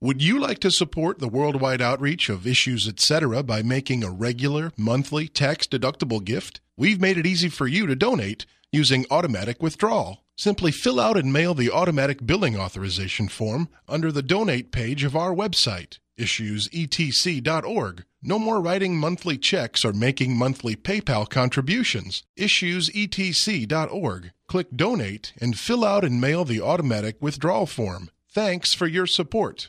Would you like to support the worldwide outreach of Issues Etc. by making a regular, monthly, tax-deductible gift? We've made it easy for you to donate using automatic withdrawal. Simply fill out and mail the automatic billing authorization form under the donate page of our website, issuesetc.org. No more writing monthly checks or making monthly PayPal contributions. Issuesetc.org. Click Donate and fill out and mail the automatic withdrawal form. Thanks for your support.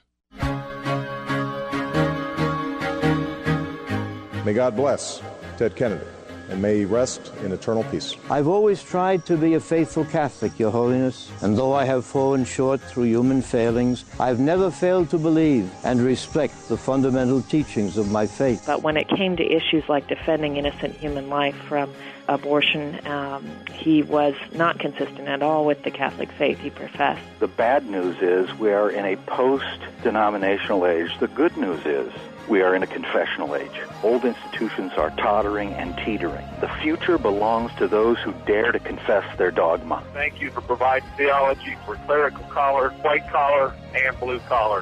May God bless Ted Kennedy, and may he rest in eternal peace. I've always tried to be a faithful Catholic, Your Holiness, and though I have fallen short through human failings, I've never failed to believe and respect the fundamental teachings of my faith. But when it came to issues like defending innocent human life from abortion, he was not consistent at all with the Catholic faith he professed. The bad news is we are in a post-denominational age. The good news is we are in a confessional age. Old institutions are tottering and teetering. The future belongs to those who dare to confess their dogma. Thank you for providing theology for clerical collar, white collar, and blue collar.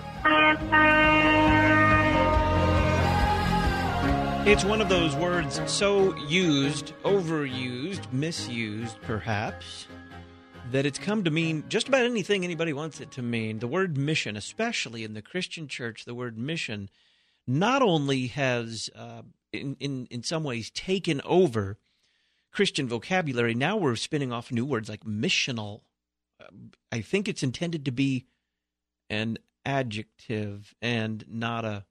It's one of those words so used, overused, misused, perhaps, that it's come to mean just about anything anybody wants it to mean. The word mission, especially in the Christian church, the word mission not only has, in some ways, taken over Christian vocabulary, now we're spinning off new words like missional. I think it's intended to be an adjective and not a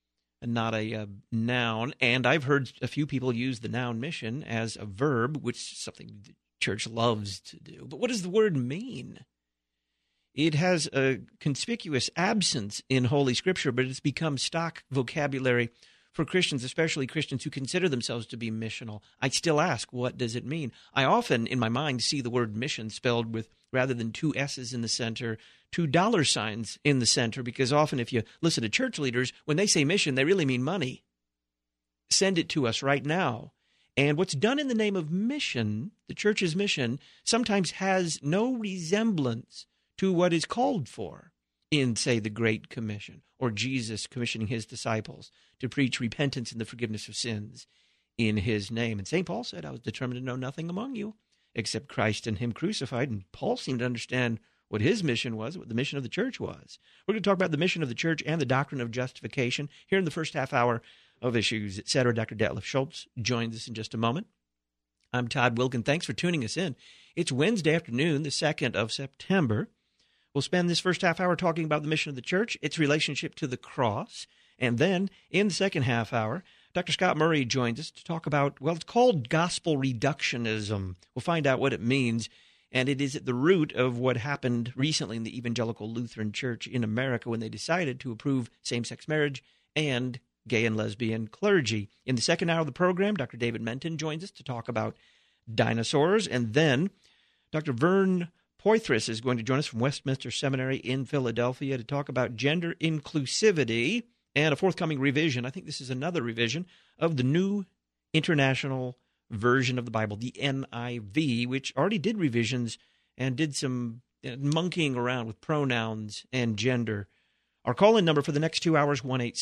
noun. And I've heard a few people use the noun mission as a verb, which is something the church loves to do. But what does the word mean? It has a conspicuous absence in Holy Scripture, but it's become stock vocabulary for Christians, especially Christians who consider themselves to be missional. I still ask, what does it mean? I often, in my mind, see the word mission spelled with, rather than two S's in the center, two dollar signs in the center, because often if you listen to church leaders, when they say mission, they really mean money. Send it to us right now. And what's done in the name of mission, the church's mission, sometimes has no resemblance to what is called for in, say, the Great Commission, or Jesus commissioning his disciples to preach repentance and the forgiveness of sins in his name. And St. Paul said, I was determined to know nothing among you except Christ and him crucified. And Paul seemed to understand what his mission was, what the mission of the church was. We're going to talk about the mission of the church and the doctrine of justification here in the first half hour of Issues Etc. Dr. Detlef Schultz joins us in just a moment. I'm Todd Wilkin. Thanks for tuning us in. It's Wednesday afternoon, the 2nd of September. We'll spend this first half hour talking about the mission of the church, its relationship to the cross, and then in the second half hour, Dr. Scott Murray joins us to talk about, well, it's called gospel reductionism. We'll find out what it means, and it is at the root of what happened recently in the Evangelical Lutheran Church in America when they decided to approve same-sex marriage and gay and lesbian clergy. In the second hour of the program, Dr. David Menton joins us to talk about dinosaurs, and then Dr. Vern Poythress is going to join us from Westminster Seminary in Philadelphia to talk about gender inclusivity and a forthcoming revision. I think this is another revision of the New International Version of the Bible, the NIV, which already did revisions and did some monkeying around with pronouns and gender. Our call-in number for the next 2 hours,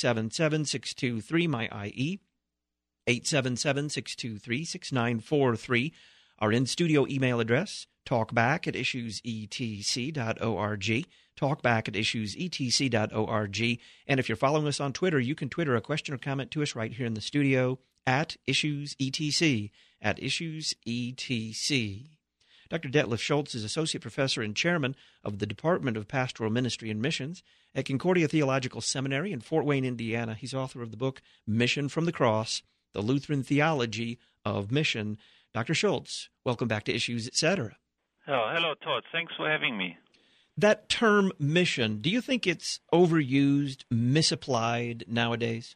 1-877-623-MY-IE, 877-623-6943. Our in-studio email address, talkback@issuesetc.org, talkback@issuesetc.org. And if you're following us on Twitter, you can Twitter a question or comment to us right here in the studio at IssuesETC, at IssuesETC. Dr. Detlef Schultz is Associate Professor and Chairman of the Department of Pastoral Ministry and Missions at Concordia Theological Seminary in Fort Wayne, Indiana. He's author of the book Mission from the Cross, The Lutheran Theology of Mission. Dr. Schultz, welcome back to Issues Etc. Oh, hello, Todd. Thanks for having me. That term mission, do you think it's overused, misapplied nowadays?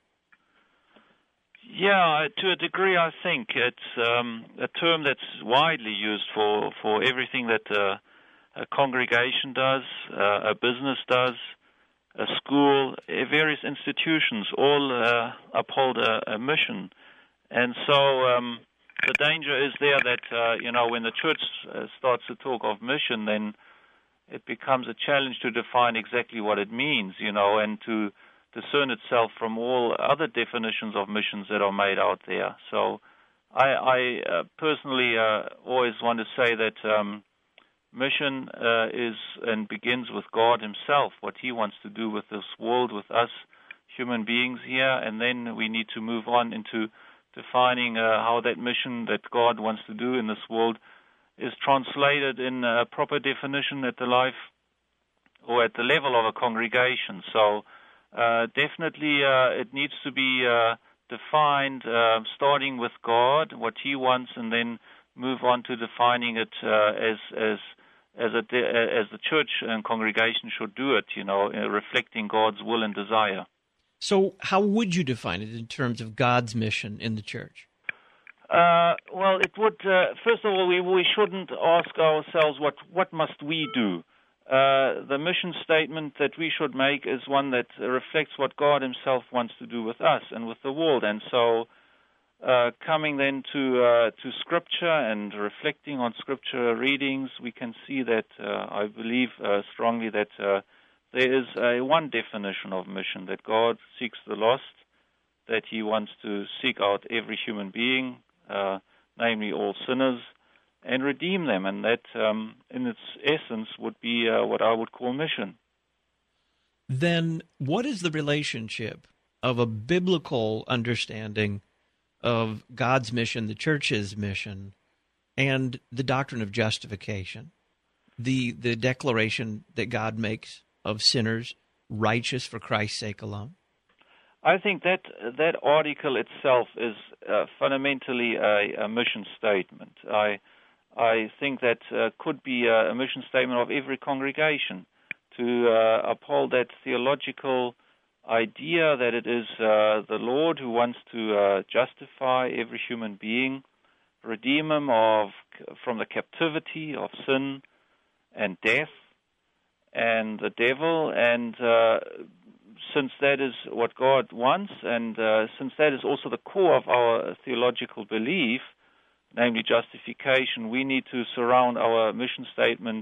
Yeah, to a degree, I think. It's a term that's widely used for everything that a congregation does, a business does, a school, various institutions all uphold a mission. And so the danger is there that, when the church starts to talk of mission, then it becomes a challenge to define exactly what it means, and to discern itself from all other definitions of missions that are made out there. So I personally always want to say that mission is and begins with God himself, what he wants to do with this world, with us human beings here, and then we need to move on into defining how that mission that God wants to do in this world is translated in a proper definition at the life or at the level of a congregation. So definitely it needs to be defined starting with God, what he wants, and then move on to defining it as the church and congregation should do it, reflecting God's will and desire. So how would you define it in terms of God's mission in the church? Well, it would, first of all, we shouldn't ask ourselves what must we do. The mission statement that we should make is one that reflects what God himself wants to do with us and with the world. And so coming then to Scripture and reflecting on Scripture readings, we can see that I believe strongly that there is one definition of mission, that God seeks the lost, that he wants to seek out every human being, namely all sinners, and redeem them. And that, in its essence, would be what I would call mission. Then what is the relationship of a biblical understanding of God's mission, the church's mission, and the doctrine of justification, the declaration that God makes of sinners righteous for Christ's sake alone? I think that article itself is fundamentally a mission statement. I think that could be a mission statement of every congregation to uphold that theological idea that it is the Lord who wants to justify every human being, redeem him from the captivity of sin and death and the devil, and since that is what God wants, and since that is also the core of our theological belief, namely justification, we need to surround our mission statement,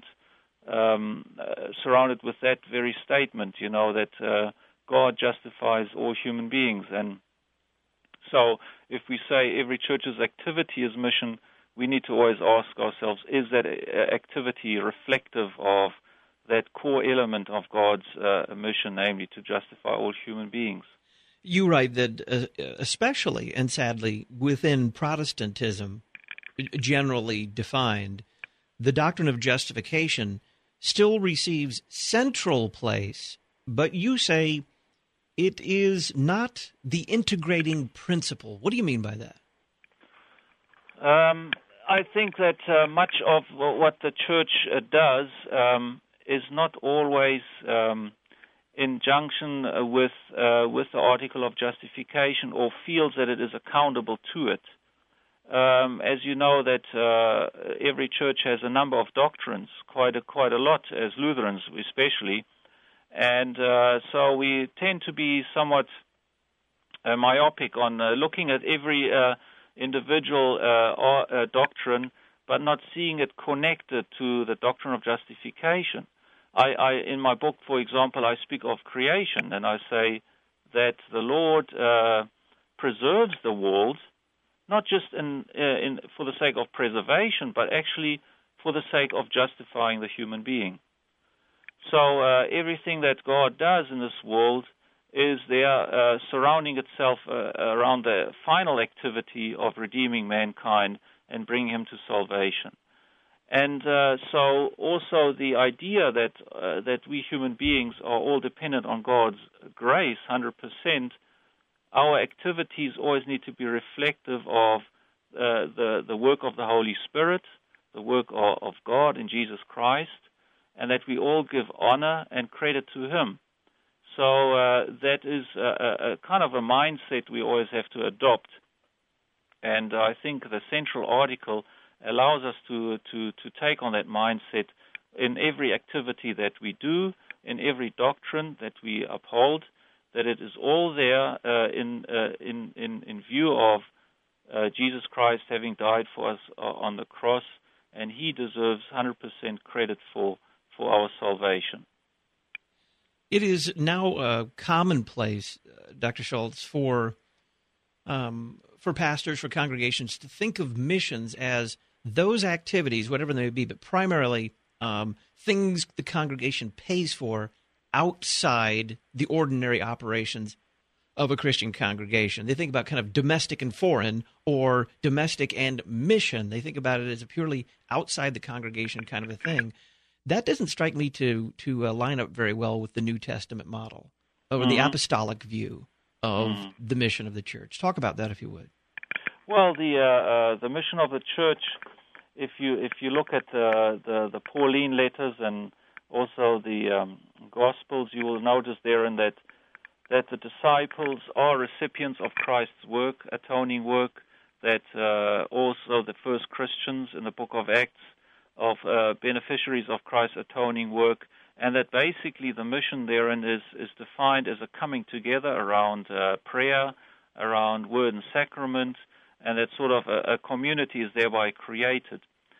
surrounded with that very statement, that God justifies all human beings. And so if we say every church's activity is mission, we need to always ask ourselves, is that activity reflective of that core element of God's mission, namely to justify all human beings? You write that especially and sadly within Protestantism, generally defined, the doctrine of justification still receives central place, but you say it is not the integrating principle. What do you mean by that? I think that much of what the church does is not always in junction with the article of justification, or feels that it is accountable to it. As you know, that every church has a number of doctrines, quite a lot, as Lutherans especially, and so we tend to be somewhat myopic on looking at every individual doctrine, but not seeing it connected to the doctrine of justification. I in my book, for example, I speak of creation, and I say that the Lord preserves the world, not just for the sake of preservation, but actually for the sake of justifying the human being. So everything that God does in this world is there surrounding itself around the final activity of redeeming mankind and bringing him to salvation. And so also the idea that we human beings are all dependent on God's grace 100%, our activities always need to be reflective of the work of the Holy Spirit, the work of God in Jesus Christ, and that we all give honor and credit to him. So that is a kind of a mindset we always have to adopt. And I think the central article allows us to take on that mindset in every activity that we do, in every doctrine that we uphold, that it is all there in view of Jesus Christ having died for us on the cross, and he deserves 100% credit for for our salvation. It is now commonplace, Dr. Schultz, for pastors, for congregations to think of missions as those activities, whatever they may be, but primarily things the congregation pays for outside the ordinary operations of a Christian congregation. They think about kind of domestic and foreign, or domestic and mission. They think about it as a purely outside the congregation kind of a thing. That doesn't strike me to line up very well with the New Testament model, or the apostolic view of the mission of the church. Talk about that, if you would. Well, the mission of the church, if you look at the Pauline letters and also the Gospels, you will notice therein that the disciples are recipients of Christ's work, atoning work, that also the first Christians in the book of Acts of beneficiaries of Christ's atoning work, and that basically the mission therein is defined as a coming together around prayer, around word and sacrament, and that sort of a community is thereby created.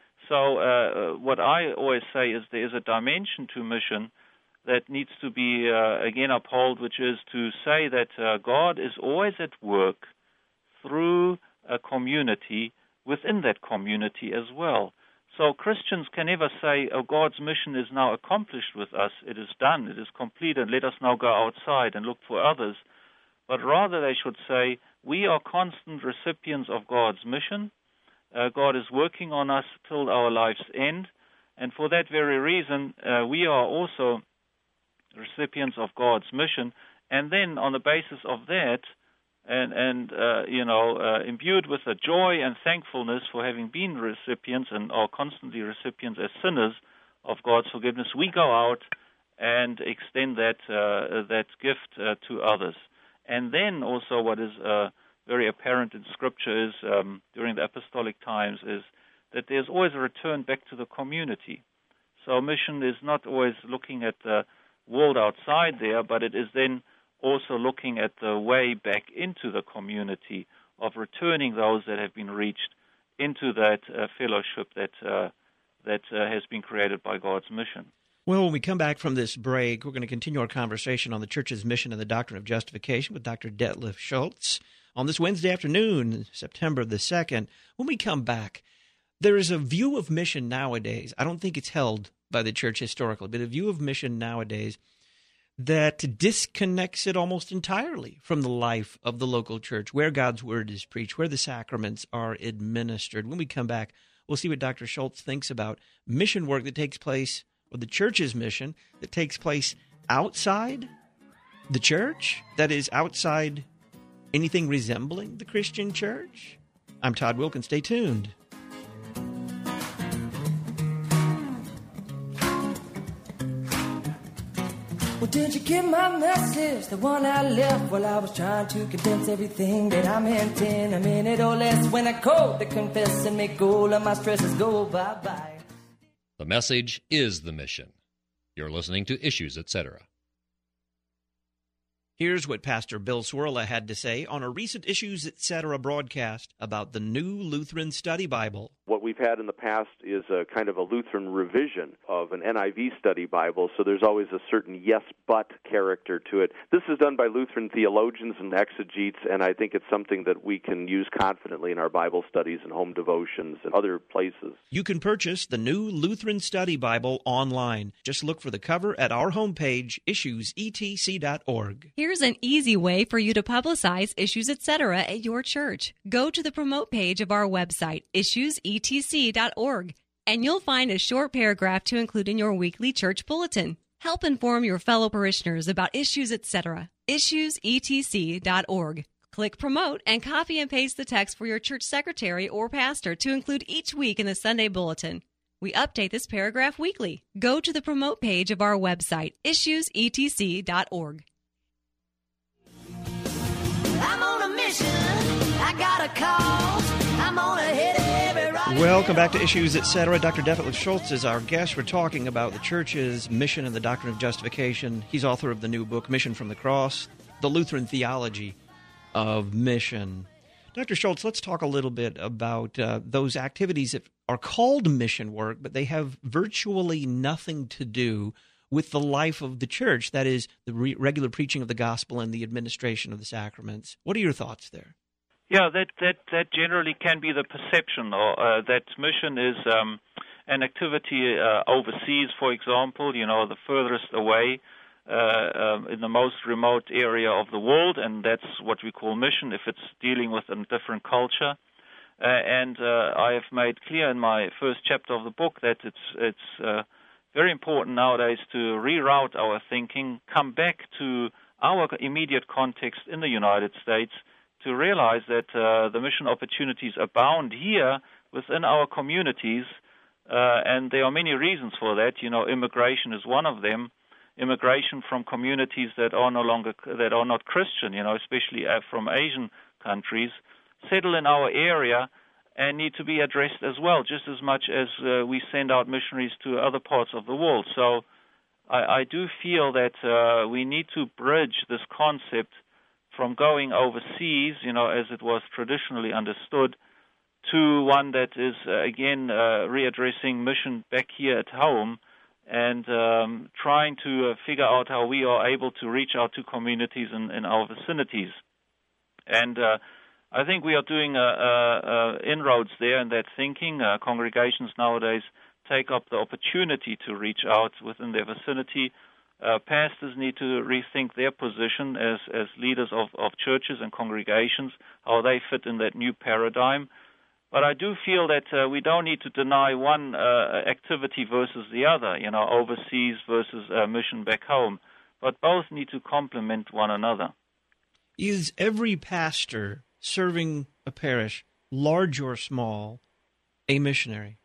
So what I always say is there is a dimension to mission that needs to be, again, upheld, which is to say that God is always at work through a community, within that community as well. So Christians can never say, oh, God's mission is now accomplished with us, it is done, it is complete, and let us now go outside and look for others. But rather they should say, we are constant recipients of God's mission. God is working on us till our life's end, and for that very reason, we are also recipients of God's mission, and then on the basis of that, and imbued with a joy and thankfulness for having been recipients and are constantly recipients as sinners of God's forgiveness, we go out and extend that gift to others. And then also what is very apparent in Scripture is, during the apostolic times, is that there's always a return back to the community. So mission is not always looking at the world outside there, but it is then also looking at the way back into the community of returning those that have been reached into that fellowship that has been created by God's mission. Well, when we come back from this break, we're going to continue our conversation on the church's mission and the doctrine of justification with Dr. Detlef Schultz on this Wednesday afternoon, September the 2nd. When we come back, there is a view of mission nowadays. I don't think it's held by the church historically, but a view of mission nowadays that disconnects it almost entirely from the life of the local church, where God's word is preached, where the sacraments are administered. When we come back, we'll see what Dr. Schultz thinks about mission work that takes place, or the church's mission that takes place outside the church, that is outside anything resembling the Christian church. I'm Todd Wilkins. Stay tuned. Well, did you get my message? The one I left while I was trying to condense everything that I meant in a minute or less. When I called to confess and make all of my stresses go bye-bye. The message is the mission. You're listening to Issues, Etc. Here's what Pastor Bill Cwirla had to say on a recent Issues, Etc. broadcast about the New Lutheran Study Bible. What we've had in the past is a kind of a Lutheran revision of an NIV study Bible, so there's always a certain yes-but character to it. This is done by Lutheran theologians and exegetes, and I think it's something that we can use confidently in our Bible studies and home devotions and other places. You can purchase the New Lutheran Study Bible online. Just look for the cover at our homepage, issuesetc.org. Here's an easy way for you to publicize Issues, Etc. at your church. Go to the promote page of our website, issuesetc.org, and you'll find a short paragraph to include in your weekly church bulletin. Help inform your fellow parishioners about Issues, Etc. issuesetc.org. Click promote and copy and paste the text for your church secretary or pastor to include each week in the Sunday bulletin. We update this paragraph weekly. Go to the promote page of our website, issuesetc.org. I'm on a mission. I got a cause. I'm on a hit every rock. Welcome back to Issues, Etc. Dr. Detlef Schultz is our guest. We're talking about the church's mission and the doctrine of justification. He's author of the new book, Mission from the Cross, the Lutheran Theology of Mission. Dr. Schultz, let's talk a little bit about those activities that are called mission work, but they have virtually nothing to do with the life of the church, that is, the regular preaching of the gospel and the administration of the sacraments. What are your thoughts there? Yeah, that generally can be the perception, or that mission is an activity overseas, for example, the furthest away, in the most remote area of the world, and that's what we call mission if it's dealing with a different culture. And I have made clear in my first chapter of the book that it's very important nowadays to reroute our thinking, come back to our immediate context in the United States, to realize that the mission opportunities abound here within our communities, and there are many reasons for that. Immigration is one of them. Immigration from communities that are not Christian, especially from Asian countries, settle in our area and need to be addressed as well, just as much as we send out missionaries to other parts of the world. So I do feel that we need to bridge this concept from going overseas, as it was traditionally understood, to one that is, again, readdressing mission back here at home and trying to figure out how we are able to reach out to communities in our vicinities. And I think we are doing inroads there in that thinking. Congregations nowadays take up the opportunity to reach out within their vicinity. Pastors need to rethink their position as leaders of churches and congregations, how they fit in that new paradigm. But I do feel that we don't need to deny one activity versus the other, overseas versus mission back home. But both need to complement one another. Is every pastor serving a parish, large or small, a missionary?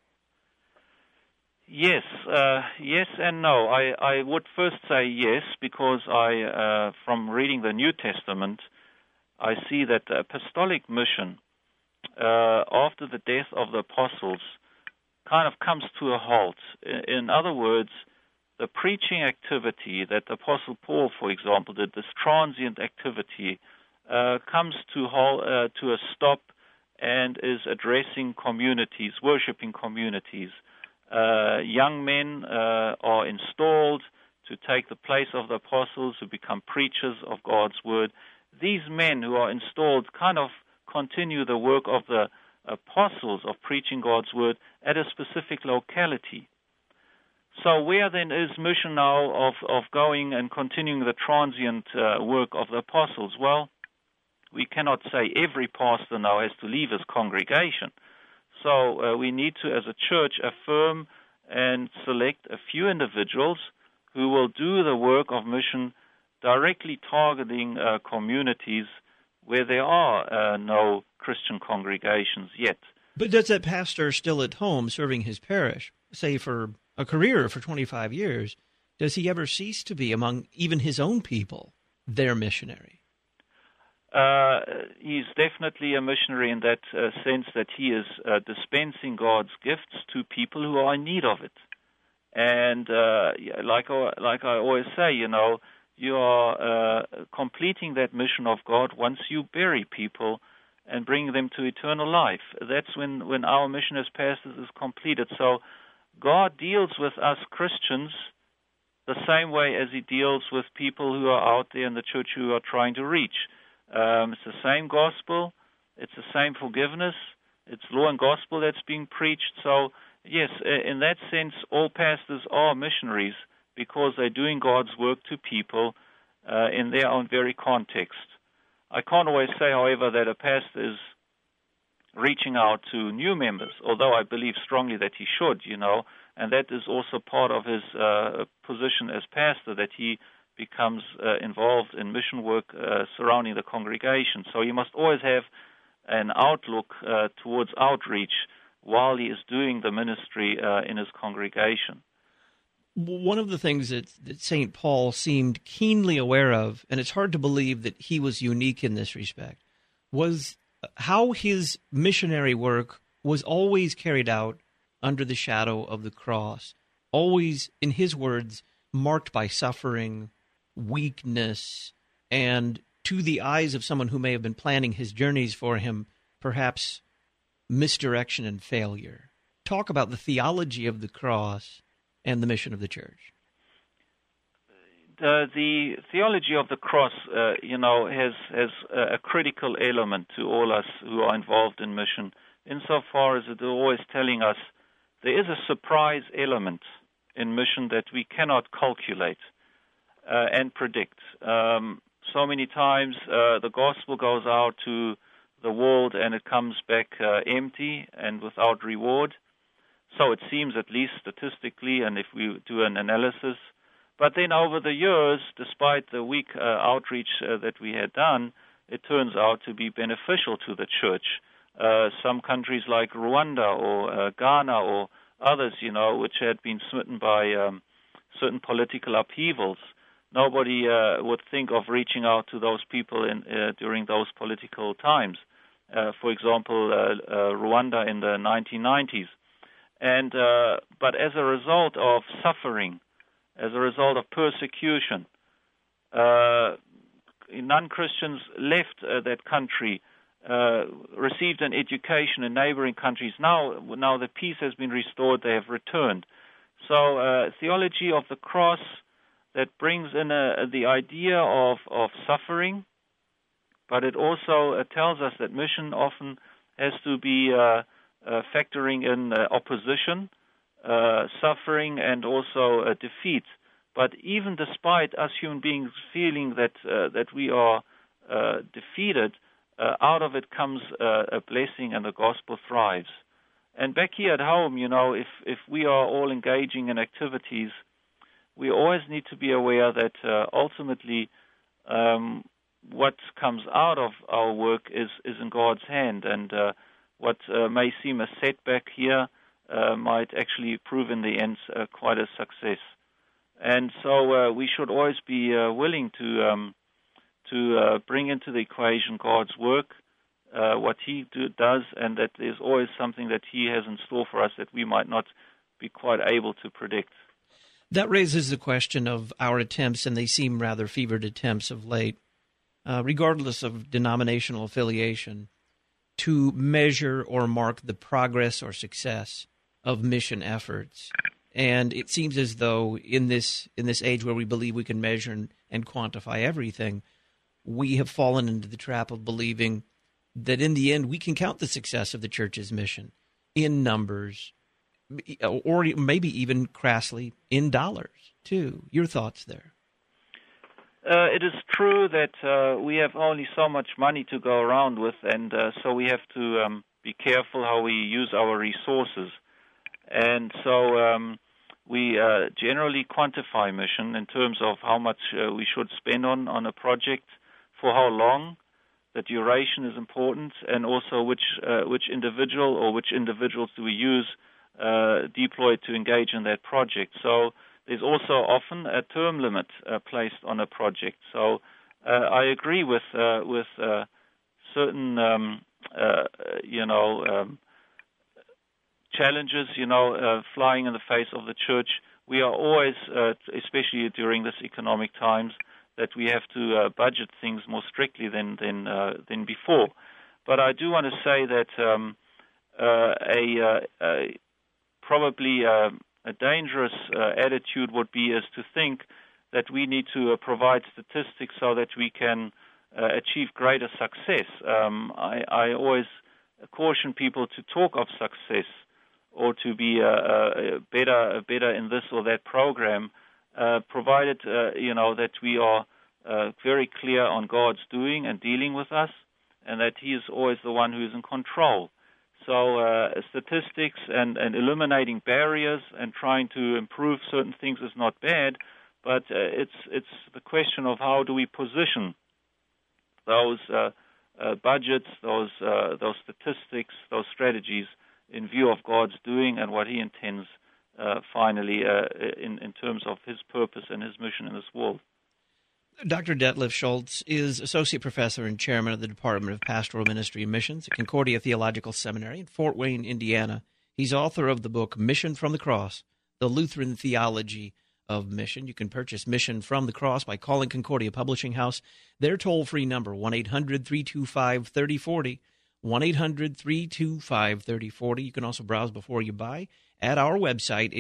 Yes, yes and no. I would first say yes, because from reading the New Testament, I see that the apostolic mission, after the death of the apostles, kind of comes to a halt. In other words, the preaching activity that the Apostle Paul, for example, did, this transient activity, comes to a stop and is addressing communities, worshiping communities. Young men are installed to take the place of the apostles, who become preachers of God's word. These men who are installed kind of continue the work of the apostles of preaching God's word at a specific locality. So where then is mission now of going and continuing the transient work of the apostles? Well, we cannot say every pastor now has to leave his congregation. So we need to, as a church, affirm and select a few individuals who will do the work of mission directly targeting communities where there are no Christian congregations yet. But does that pastor still at home serving his parish, say for a career for 25 years, does he ever cease to be among even his own people their missionary? He's definitely a missionary in that sense that he is dispensing God's gifts to people who are in need of it. And like I always say, you are completing that mission of God once you bury people and bring them to eternal life. That's when our mission as pastors is completed. So God deals with us Christians the same way as he deals with people who are out there in the church who are trying to reach. It's the same gospel, it's the same forgiveness, it's law and gospel that's being preached. So, yes, in that sense, all pastors are missionaries because they're doing God's work to people in their own very context. I can't always say, however, that a pastor is reaching out to new members, although I believe strongly that he should, and that is also part of his position as pastor, that he becomes involved in mission work surrounding the congregation. So he must always have an outlook towards outreach while he is doing the ministry in his congregation. One of the things that St. Paul seemed keenly aware of, and it's hard to believe that he was unique in this respect, was how his missionary work was always carried out under the shadow of the cross, always, in his words, marked by suffering, weakness, and to the eyes of someone who may have been planning his journeys for him, perhaps misdirection and failure. Talk about the theology of the cross and the mission of the church. The theology of the cross, has a critical element to all us who are involved in mission, insofar as it is always telling us there is a surprise element in mission that we cannot calculate and predict. So many times the gospel goes out to the world and it comes back empty and without reward. So it seems, at least statistically, and if we do an analysis. But then over the years, despite the weak outreach that we had done, it turns out to be beneficial to the church. Some countries like Rwanda or Ghana or others, which had been smitten by certain political upheavals, nobody would think of reaching out to those people during those political times. For example, Rwanda in the 1990s. But as a result of suffering, as a result of persecution, non-Christians left that country, received an education in neighboring countries. Now that peace has been restored, they have returned. So theology of the cross that brings in the idea of suffering, but it also tells us that mission often has to be factoring in opposition, suffering, and also defeat. But even despite us human beings feeling that we are defeated, out of it comes a blessing, and the gospel thrives. And back here at home, if we are all engaging in activities, we always need to be aware that ultimately what comes out of our work is in God's hand, and what may seem a setback here might actually prove in the end quite a success. And so we should always be willing to bring into the equation God's work, what He does, and that there's always something that He has in store for us that we might not be quite able to predict. That raises the question of our attempts, and they seem rather fevered attempts of late, regardless of denominational affiliation, to measure or mark the progress or success of mission efforts. And it seems as though in this age where we believe we can measure and quantify everything, we have fallen into the trap of believing that in the end we can count the success of the church's mission in numbers, or maybe even crassly in dollars, too. Your thoughts there? It is true that we have only so much money to go around with, and so we have to be careful how we use our resources. And so we generally quantify mission in terms of how much we should spend on a project, for how long. The duration is important, and also which individual or which individuals do we use deployed to engage in that project. So there's also often a term limit placed on a project. So I agree with certain challenges, flying in the face of the church. We are always, especially during this economic times, that we have to budget things more strictly than before. But I do want to say that probably a dangerous attitude would be is to think that we need to provide statistics so that we can achieve greater success. I always caution people to talk of success or to be better in this or that program, provided that we are very clear on God's doing and dealing with us, and that He is always the one who is in control. So statistics and eliminating barriers and trying to improve certain things is not bad, but it's the question of how do we position those budgets, those statistics, those strategies in view of God's doing and what He intends finally in terms of His purpose and His mission in this world. Dr. Detlef Scholz is Associate Professor and Chairman of the Department of Pastoral Ministry and Missions at Concordia Theological Seminary in Fort Wayne, Indiana. He's author of the book Mission from the Cross, The Lutheran Theology of Mission. You can purchase Mission from the Cross by calling Concordia Publishing House. Their toll-free number, 1-800-325-3040, 1-800-325-3040. You can also browse before you buy at our website,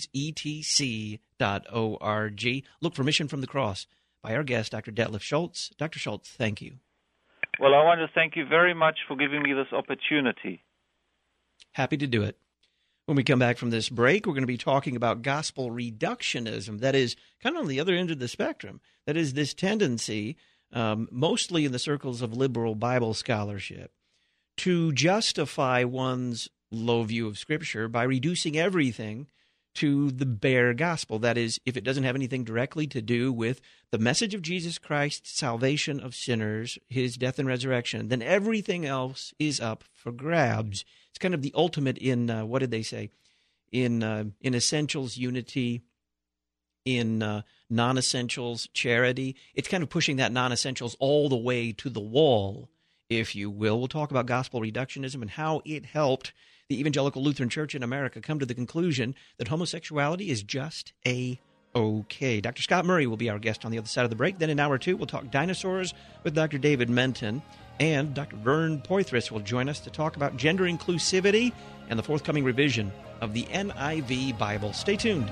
issuesetc.org. Look for Mission from the Cross by our guest, Dr. Detlef Schultz. Dr. Schultz, thank you. Well, I want to thank you very much for giving me this opportunity. Happy to do it. When we come back from this break, we're going to be talking about gospel reductionism. That is kind of on the other end of the spectrum. That is this tendency, mostly in the circles of liberal Bible scholarship, to justify one's low view of Scripture by reducing everything to the bare gospel. That is, if it doesn't have anything directly to do with the message of Jesus Christ's salvation of sinners, his death and resurrection, then everything else is up for grabs. It's kind of the ultimate in, what did they say? In essentials, unity. In non-essentials, charity. It's kind of pushing that non-essentials all the way to the wall, if you will. We'll talk about gospel reductionism and how it helped the Evangelical Lutheran Church in America come to the conclusion that homosexuality is just A-OK. Dr. Scott Murray will be our guest on the other side of the break. Then in hour 2, we'll talk dinosaurs with Dr. David Menton. And Dr. Vern Poythress will join us to talk about gender inclusivity and the forthcoming revision of the NIV Bible. Stay tuned.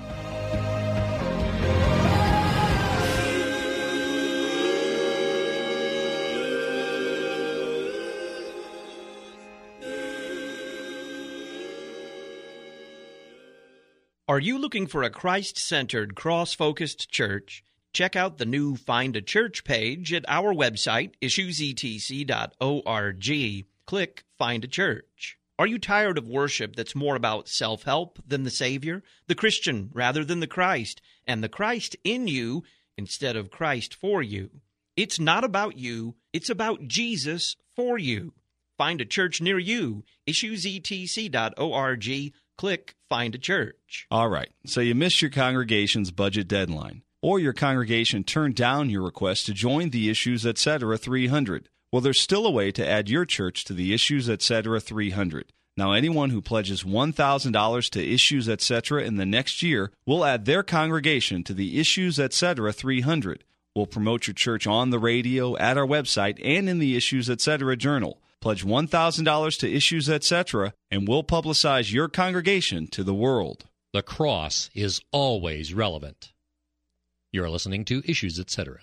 Are you looking for a Christ-centered, cross-focused church? Check out the new Find a Church page at our website, issuesetc.org. Click Find a Church. Are you tired of worship that's more about self-help than the Savior, the Christian rather than the Christ, and the Christ in you instead of Christ for you? It's not about you, it's about Jesus for you. Find a church near you, issuesetc.org. Click Find a Church. All right, so you missed your congregation's budget deadline, or your congregation turned down your request to join the Issues Etc. 300. Well, there's still a way to add your church to the Issues Etc. 300. Now, anyone who pledges $1,000 to Issues Etc. in the next year will add their congregation to the Issues Etc. 300. We'll promote your church on the radio, at our website, and in the Issues Etc. Journal. Pledge $1,000 to Issues Etc., and we'll publicize your congregation to the world. The cross is always relevant. You're listening to Issues Etc.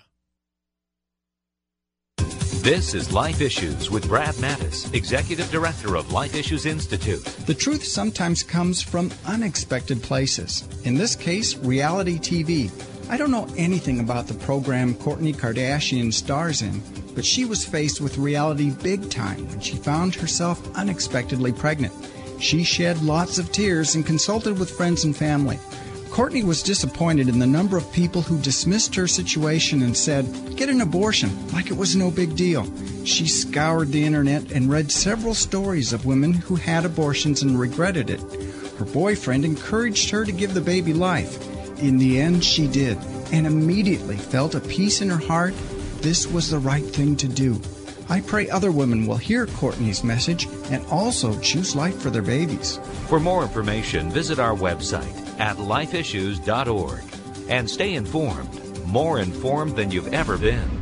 This is Life Issues with Brad Mattis, Executive Director of Life Issues Institute. The truth sometimes comes from unexpected places. In this case, reality TV. I don't know anything about the program Kourtney Kardashian stars in, but she was faced with reality big time when she found herself unexpectedly pregnant. She shed lots of tears and consulted with friends and family. Kourtney was disappointed in the number of people who dismissed her situation and said, "Get an abortion," like it was no big deal. She scoured the internet and read several stories of women who had abortions and regretted it. Her boyfriend encouraged her to give the baby life. In the end, she did, and immediately felt a peace in her heart. This was the right thing to do. I pray other women will hear Kourtney's message and also choose life for their babies. For more information, visit our website at lifeissues.org and stay informed, more informed than you've ever been.